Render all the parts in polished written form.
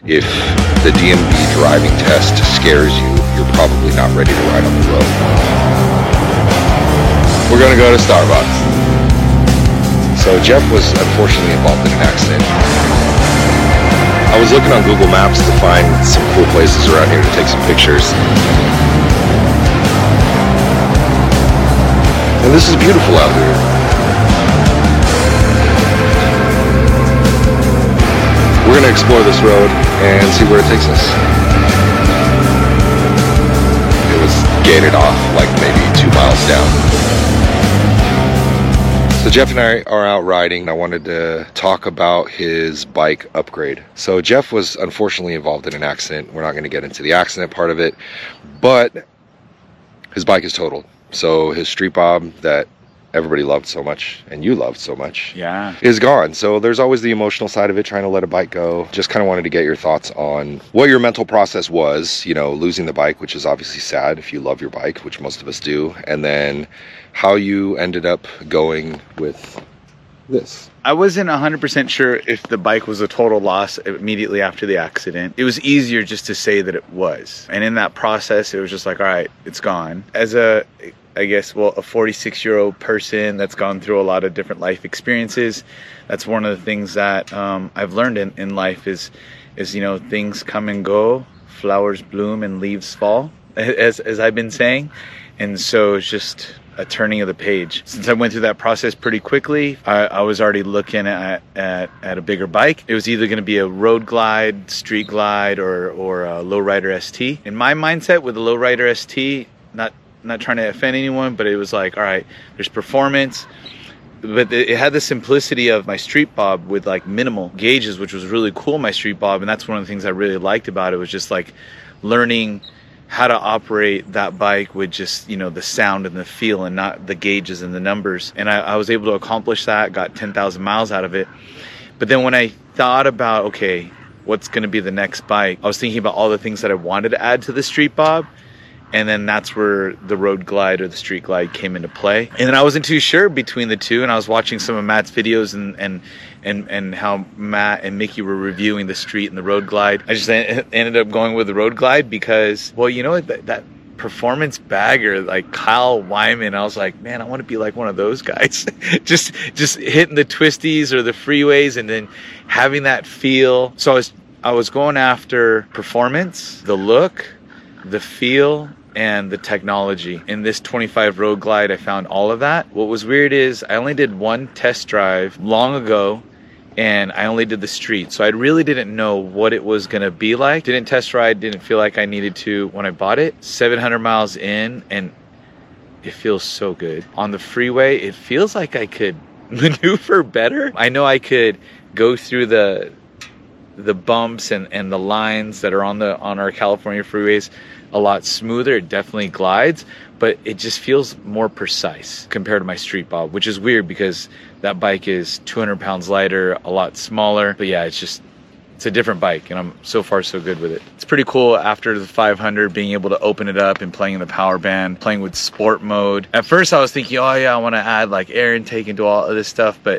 If the DMV driving test scares you, you're probably not ready to ride on the road. We're gonna go to Starbucks. So Jeff was unfortunately involved in an accident. I was looking on Google Maps to find some cool places around here to take some pictures. And this is beautiful out here. We're going to explore this road and see where it takes us. It was gated off like maybe 2 miles down. So Jeff and I are out riding. I wanted to talk about his bike upgrade. So Jeff was unfortunately involved in an accident. We're not going to get into the accident part of it, but his bike is totaled. So his Street Bob that everybody loved so much and you loved so much is gone. So there's always the emotional side of it, trying to let a bike go. Just kind of wanted to get your thoughts on what your mental process was, you know, losing the bike, which is obviously sad if you love your bike, which most of us do, and then how you ended up going with this. I wasn't 100% sure if the bike was a total loss immediately after the accident. It was easier just to say that it was. And in that process, it was just like, all right, it's gone. As a 46-year-old person that's gone through a lot of different life experiences, that's one of the things that I've learned in life is, you know, things come and go, flowers bloom and leaves fall, as I've been saying. And so it's just a turning of the page. Since I went through that process pretty quickly, I was already looking at a bigger bike. It was either going to be a road glide, street glide, or a Lowrider ST. In my mindset with the Lowrider ST, not trying to offend anyone, but it was like, all right, there's performance, but it had the simplicity of my Street Bob with like minimal gauges, which was really cool, my Street Bob. And that's one of the things I really liked about it, was just like learning how to operate that bike with just, you know, the sound and the feel and not the gauges and the numbers. And I was able to accomplish that, got 10,000 miles out of it. But then when I thought about, okay, what's going to be the next bike, I was thinking about all the things that I wanted to add to the Street Bob. And then that's where the road glide or the street glide came into play. And then I wasn't too sure between the two. And I was watching some of Matt's videos and how Matt and Mickey were reviewing the street and the road glide. I just ended up going with the road glide because, well, you know, that performance bagger like Kyle Wyman, I was like, man, I want to be like one of those guys. just hitting the twisties or the freeways and then having that feel. So I was going after performance, the look, the feel, and the technology. In this 25 road glide, I found all of that. What was weird is I only did one test drive long ago, and I only did the street. So I really didn't know what it was gonna be like. Didn't test ride, didn't feel like I needed to when I bought it. 700 miles in, and it feels so good. On the freeway, it feels like I could maneuver better. I know I could go through the bumps and the lines that are on our California freeways a lot smoother. It definitely glides, but it just feels more precise compared to my Street Bob, which is weird because that bike is 200 pounds lighter, a lot smaller. But yeah, it's a different bike, and I'm so far so good with it. It's pretty cool after the 500 being able to open it up and playing in the power band, playing with sport mode. At first I was thinking, oh yeah, I want to add like air intake and do all of this stuff, but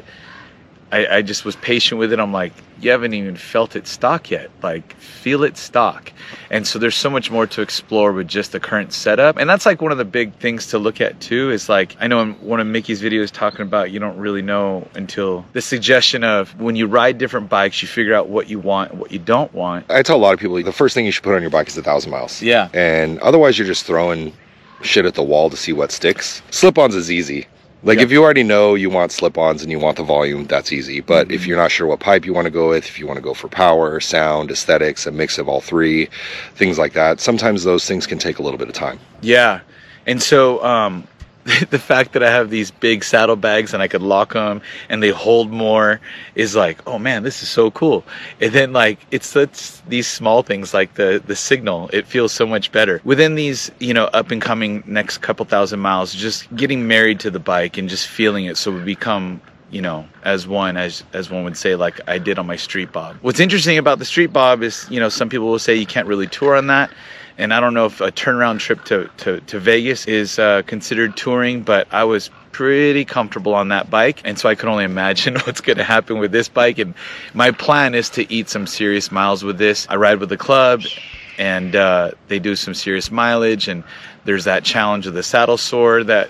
I just was patient with it. I'm like, you haven't even felt it stock yet. Like, feel it stock. And so there's so much more to explore with just the current setup. And that's like one of the big things to look at too, is like, I know in one of Mickey's videos talking about you don't really know until the suggestion of when you ride different bikes, you figure out what you want and what you don't want. I tell a lot of people the first thing you should put on your bike is 1,000 miles. Yeah. And otherwise you're just throwing shit at the wall to see what sticks. Slip-ons is easy. Like, if you already know you want slip-ons and you want the volume, that's easy. But if you're not sure what pipe you want to go with, if you want to go for power, sound, aesthetics, a mix of all three, things like that, sometimes those things can take a little bit of time. Yeah. And so the fact that I have these big saddlebags and I could lock them and they hold more is like, oh man, this is so cool. And then like, it's these small things like the signal, it feels so much better. Within these, you know, up and coming next couple thousand miles, just getting married to the bike and just feeling it so we become, you know, as one would say, like I did on my Street Bob. What's interesting about the Street Bob is, you know, some people will say you can't really tour on that. And I don't know if a turnaround trip to Vegas is considered touring, but I was pretty comfortable on that bike, and so I can only imagine what's going to happen with this bike. And my plan is to eat some serious miles with this. I ride with the club, and they do some serious mileage, and there's that challenge of the saddle sore that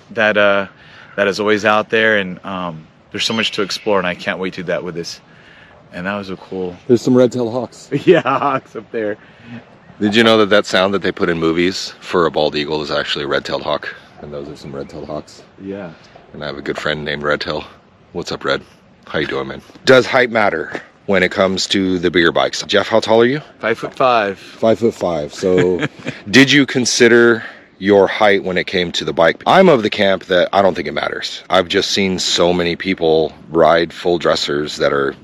is always out there, and there's so much to explore, and I can't wait to do that with this. And that was a cool... There's some red-tailed hawks. Yeah, hawks up there. Did you know that sound that they put in movies for a bald eagle is actually a red-tailed hawk? And those are some red-tailed hawks. Yeah. And I have a good friend named Redtail. What's up, Red? How you doing, man? Does height matter when it comes to the bigger bikes? Jeff, how tall are you? 5'5". 5'5". So did you consider your height when it came to the bike? I'm of the camp that I don't think it matters. I've just seen so many people ride full dressers that are,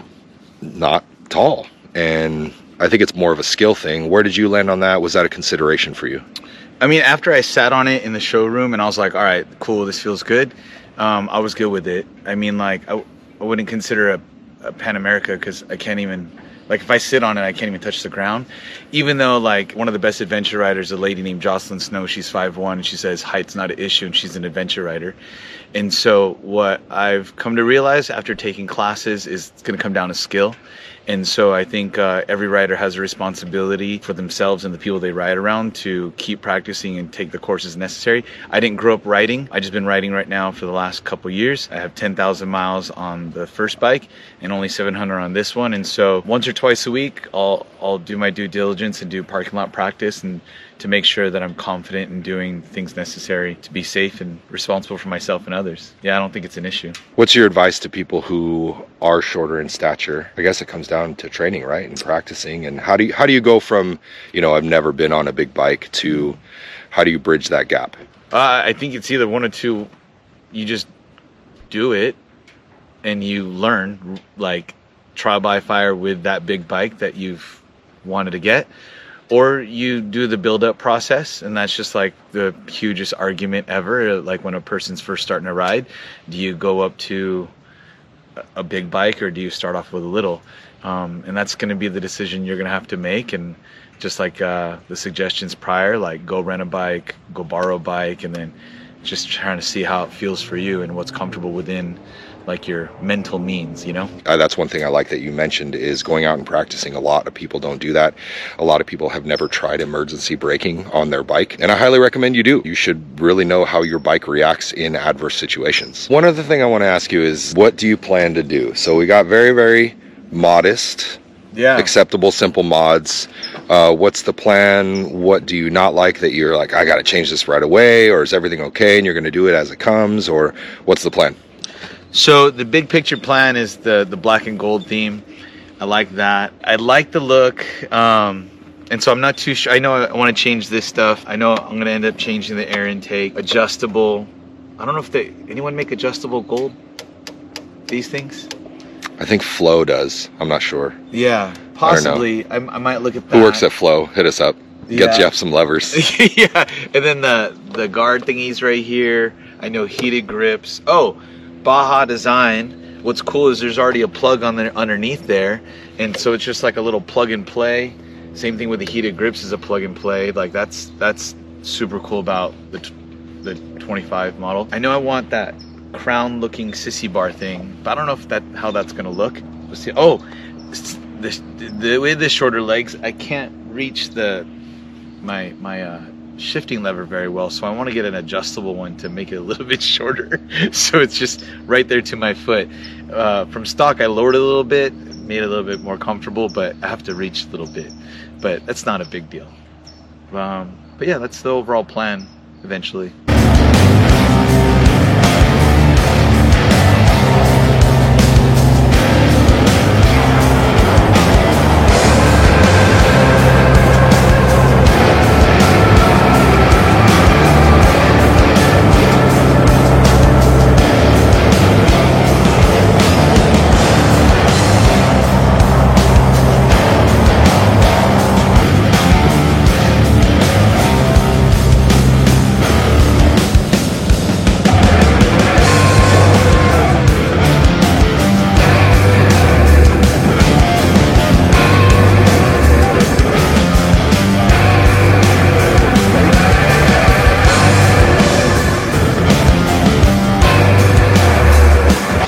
not tall. And I think it's more of a skill thing. Where did you land on that? Was that a consideration for you? I mean, after I sat on it in the showroom and I was like, all right, cool, this feels good. I was good with it. I mean, like, I wouldn't consider a Pan America because I can't even, like, if I sit on it, I can't even touch the ground. Even though, like, one of the best adventure riders, a lady named Jocelyn Snow, she's 5'1", and she says height's not an issue, and she's an adventure rider. And so what I've come to realize after taking classes is it's going to come down to skill. And so I think every rider has a responsibility for themselves and the people they ride around to keep practicing and take the courses necessary. I didn't grow up riding. I've just been riding right now for the last couple years. I have 10,000 miles on the first bike and only 700 on this one. And so once or twice a week, I'll do my due diligence and do parking lot practice and to make sure that I'm confident in doing things necessary to be safe and responsible for myself and others. Yeah, I don't think it's an issue. What's your advice to people who are shorter in stature? I guess it comes down to training, right? And practicing. And how do you go from, I've never been on a big bike to how do you bridge that gap? I think it's either one or two. You just do it and you learn, like trial by fire with that big bike that you've wanted to get. Or you do the build-up process, and that's just like the hugest argument ever. Like when a person's first starting to ride, do you go up to a big bike or do you start off with a little? And that's going to be the decision you're going to have to make. And just like the suggestions prior, like go rent a bike, go borrow a bike, and then just trying to see how it feels for you and what's comfortable within like your mental means, That's one thing I like that you mentioned is going out and practicing. A lot of people don't do that. A lot of people have never tried emergency braking on their bike, and I highly recommend you do. You should really know how your bike reacts in adverse situations. One other thing I want to ask you is, what do you plan to do? So we got very, very modest, acceptable, simple mods. What's the plan? What do you not like that you're like, I got to change this right away, or is everything okay and you're going to do it as it comes, or what's the plan? So the big picture plan is the black and gold theme. I like that. I like the look. And so I'm not too sure. I know I want to change this stuff. I know I'm going to end up changing the air intake. Adjustable. I don't know if anyone make adjustable gold? These things? I think Flow does. I'm not sure. Yeah, possibly. I might look at that. Who works at Flow? Hit us up. Get Jeff some levers. Yeah. And then the guard thingies right here. I know heated grips. Oh, Baja Design. What's cool is there's already a plug on there underneath there, and so it's just like a little plug and play. Same thing with the heated grips is a plug and play. Like that's super cool about the 25 model. I know I want that crown looking sissy bar thing, but I don't know if how that's gonna look. Let's see. Oh, the way the shorter legs, I can't reach my shifting lever very well, so I want to get an adjustable one to make it a little bit shorter so it's just right there to my foot. From stock I lowered it a little bit, made it a little bit more comfortable, but I have to reach a little bit, but that's not a big deal. But yeah, that's the overall plan eventually.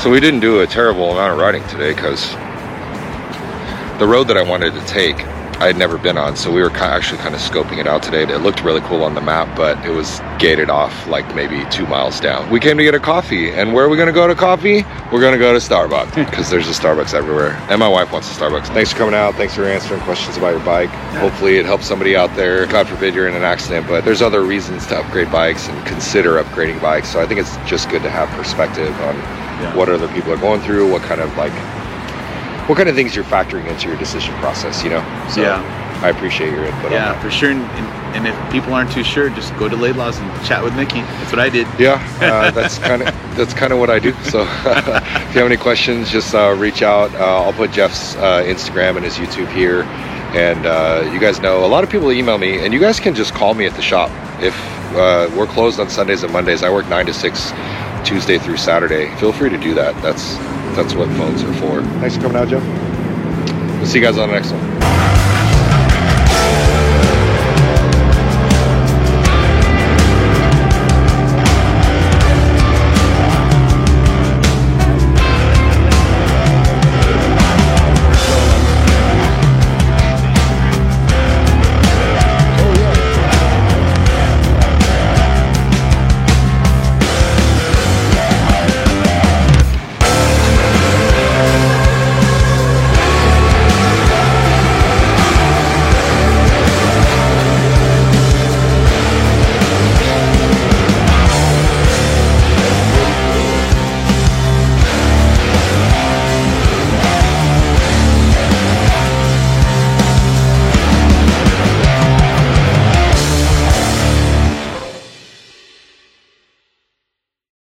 So we didn't do a terrible amount of riding today because the road that I wanted to take, I had never been on, so we were actually kind of scoping it out today. It looked really cool on the map, but it was gated off like maybe 2 miles down. We came to get a coffee, and where are we gonna go to coffee? We're gonna go to Starbucks, because there's a Starbucks everywhere, and my wife wants a Starbucks. Thanks for coming out, thanks for answering questions about your bike. Hopefully it helps somebody out there. God forbid you're in an accident, but there's other reasons to upgrade bikes and consider upgrading bikes, so I think it's just good to have perspective on what other people are going through, what kind of things you're factoring into your decision process, you know? So I appreciate your input on that. For sure. And if people aren't too sure, just go to Laidlaw's and chat with Mickey. That's what I did. Yeah, that's kind of what I do. So if you have any questions, just reach out. I'll put Jeff's Instagram and his YouTube here. And you guys know, a lot of people email me, and you guys can just call me at the shop. If we're closed on Sundays and Mondays, I work 9 to 6, Tuesday through Saturday. Feel free to do that. That's what phones are for. Thanks for coming out, Jeff. We'll see you guys on the next one.